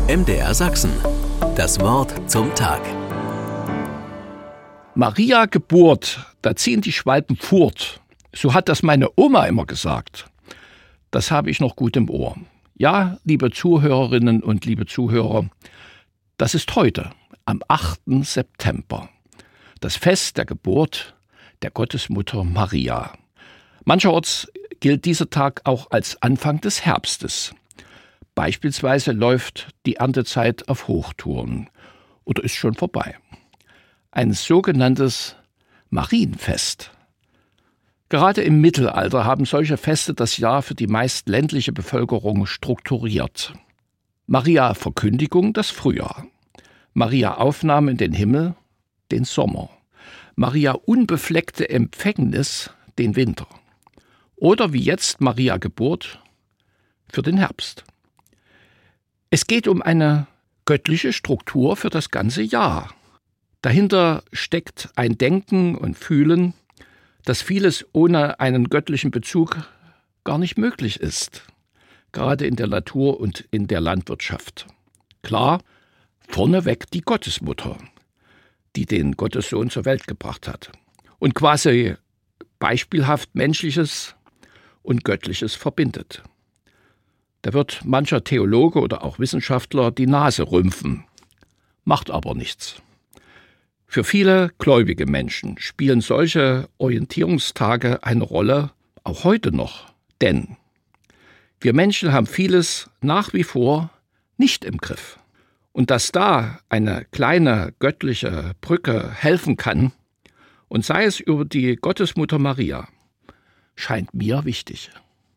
MDR Sachsen. Das Wort zum Tag. Maria Geburt, da ziehen die Schwalben fort. So hat das meine Oma immer gesagt. Das habe ich noch gut im Ohr. Ja, liebe Zuhörerinnen und liebe Zuhörer, das ist heute, am 8. September, das Fest der Geburt der Gottesmutter Maria. Mancherorts gilt dieser Tag auch als Anfang des Herbstes. Beispielsweise läuft die Erntezeit auf Hochtouren oder ist schon vorbei. Ein sogenanntes Marienfest. Gerade im Mittelalter haben solche Feste das Jahr für die meist ländliche Bevölkerung strukturiert. Maria Verkündigung das Frühjahr, Maria Aufnahme in den Himmel den Sommer, Maria unbefleckte Empfängnis den Winter oder wie jetzt Maria Geburt für den Herbst. Es geht um eine göttliche Struktur für das ganze Jahr. Dahinter steckt ein Denken und Fühlen, dass vieles ohne einen göttlichen Bezug gar nicht möglich ist, gerade in der Natur und in der Landwirtschaft. Klar, vorneweg die Gottesmutter, die den Gottessohn zur Welt gebracht hat und quasi beispielhaft Menschliches und Göttliches verbindet. Da wird mancher Theologe oder auch Wissenschaftler die Nase rümpfen, macht aber nichts. Für viele gläubige Menschen spielen solche Orientierungstage eine Rolle, auch heute noch. Denn wir Menschen haben vieles nach wie vor nicht im Griff. Und dass da eine kleine göttliche Brücke helfen kann, und sei es über die Gottesmutter Maria, scheint mir wichtig.